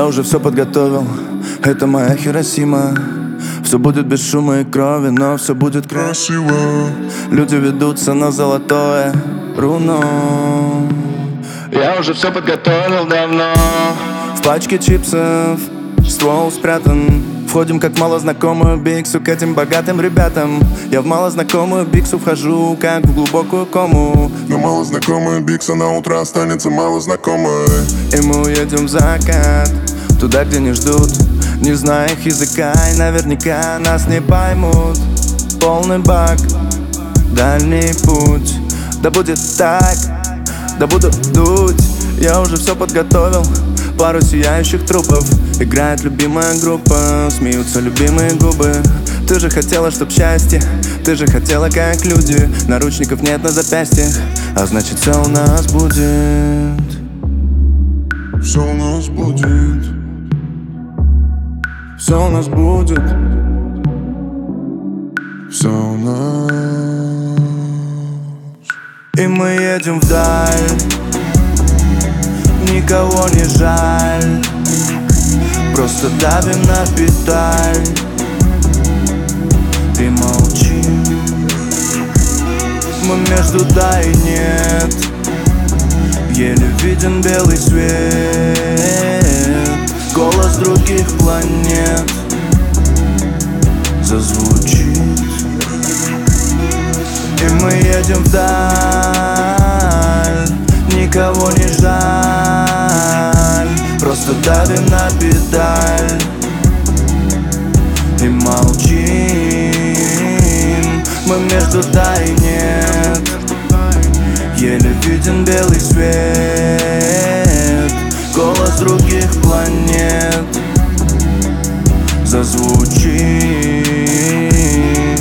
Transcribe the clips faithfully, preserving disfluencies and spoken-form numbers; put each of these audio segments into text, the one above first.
Я уже все подготовил, это моя Хиросима. Все будет без шума и крови, но все будет красиво. Люди ведутся на золотое руно. Я уже все подготовил давно. В пачке чипсов ствол спрятан. Входим как в малознакомую биксу к этим богатым ребятам. Я в малознакомую биксу вхожу, как в глубокую кому. Но малознакомая бикса на утро останется малознакомой. И мы уедем в закат, туда, где не ждут, не зная их языка, и наверняка нас не поймут. Полный бак, дальний путь. Да будет так, да буду дуть. Я уже все подготовил, пару сияющих трупов. Играет любимая группа, смеются любимые губы. Ты же хотела, чтоб счастье, ты же хотела, как люди. Наручников нет на запястьях, а значит все у нас будет. Все у нас будет. Все у нас будет. Все у нас. И мы едем вдаль, никого не жаль. Просто давим на педаль и молчим. Мы между да и нет, еле виден белый свет. Голос других планет зазвучит. И мы едем вдаль, никого не жаль. Просто давим на педаль и молчим. Мы между да и нет, еле виден белый свет. Голос других планет зазвучит.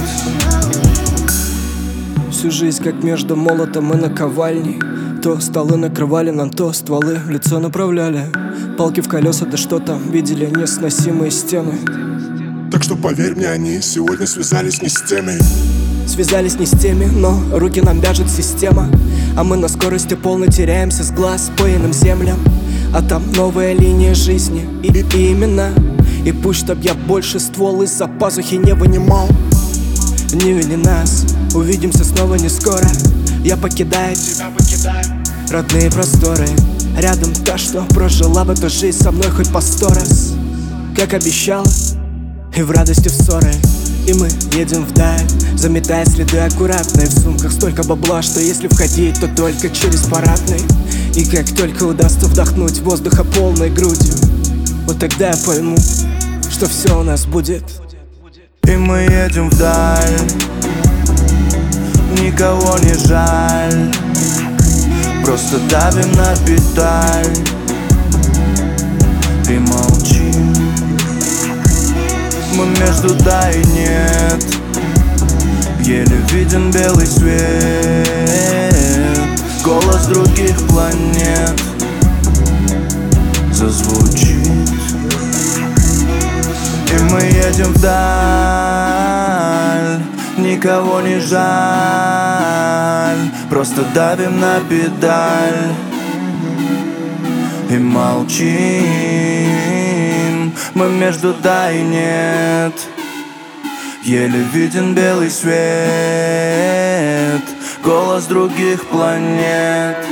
Всю жизнь как между молотом и наковальней. То столы накрывали нам, то стволы в лицо направляли. Палки в колеса, да что там, видели несносимые стены. Так что поверь мне, они сегодня связались не с теми. Связались не с теми, но руки нам вяжет система. А мы на скорости полной теряемся с глаз по иным землям. А там новая линия жизни и, и имена. И пусть чтоб я больше ствол из-за пазухи не вынимал. Не вини нас, увидимся снова не скоро. Я покидаю тебя, покидаю родные просторы. Рядом та, что прожила бы эту жизнь со мной хоть по сто раз. Как обещала, и в радости в ссоры. И мы едем вдаль, заметая следы аккуратные. В сумках столько бабла, что если входить, то только через парадный. И как только удастся вдохнуть воздуха полной грудью, вот тогда я пойму, что все у нас будет. И мы едем вдаль, никого не жаль. Просто давим на педаль и молчим. Мы между да и нет, еле виден белый свет. Голос других планет зазвучит. И мы едем вдаль, никого не жаль. Просто давим на педаль и молчим. Мы между да и нет, еле виден белый свет. Голос других планет